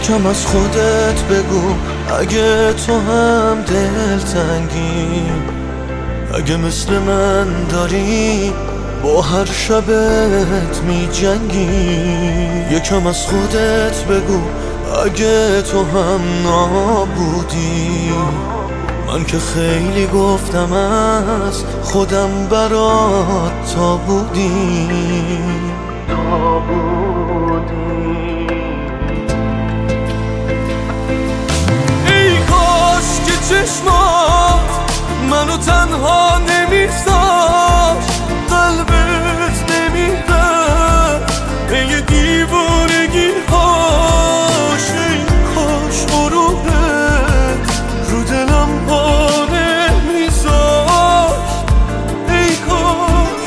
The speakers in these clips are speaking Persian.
یکم از خودت بگو اگه تو هم دلتنگی، اگه مثل من داری با هر شبت می جنگی. یکم از خودت بگو اگه تو هم نابودی، من که خیلی گفتم از خودم برات تا بودی. ای کاش که چشمات منو تنها نمیذاشت، قلبت نمیرفت پی دیوونگی هاش. ای کاش غروبت رو دلم پا نمیذاشت. ای کاش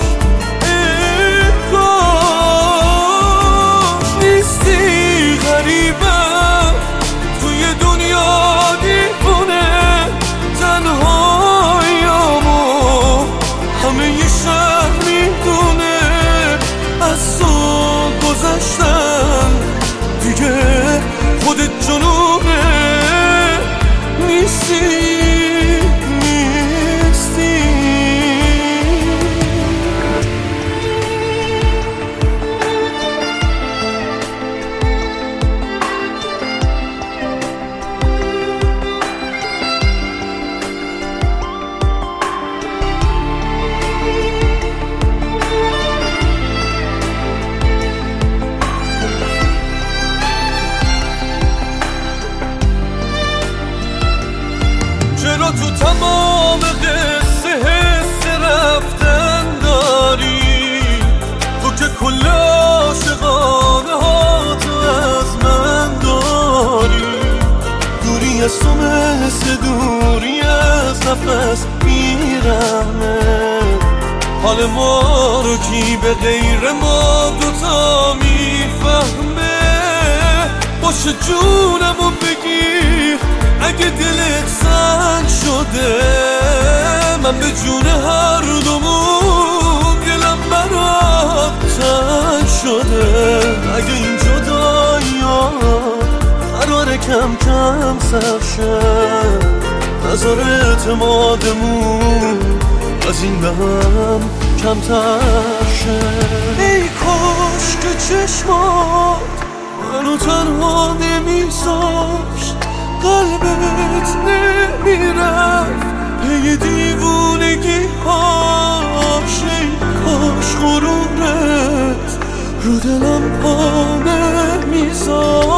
نیستی غریبم توی دنیا دیوونه، تنهاییامو همه ی شهر میدونه. از تو گذشتم دیگه خودت جنونه، نیستی. چرا تو تمام قصه حس رفتن داری؟ تو که کل عاشقانه ها تو از من داری. دوری از تو مثل دوری از نفس میرمه، حال ما رو کی به غیر ما دوتا میفهمه. باشه جونمو بگیر اگه دلت سنگ شده، من به جون هر دومون دلم برات تنگ شده. اگه این جدایی‌ها قراره کم کم سر شه، نذار اعتمادمون از این به هم کمتر شه. ای کاش که چشمات منو تنها نمیذاشت، قلبت نمیرفت پی دیوونگی هاش. ای کاش غرورت رو دلم پا نمیذاشت.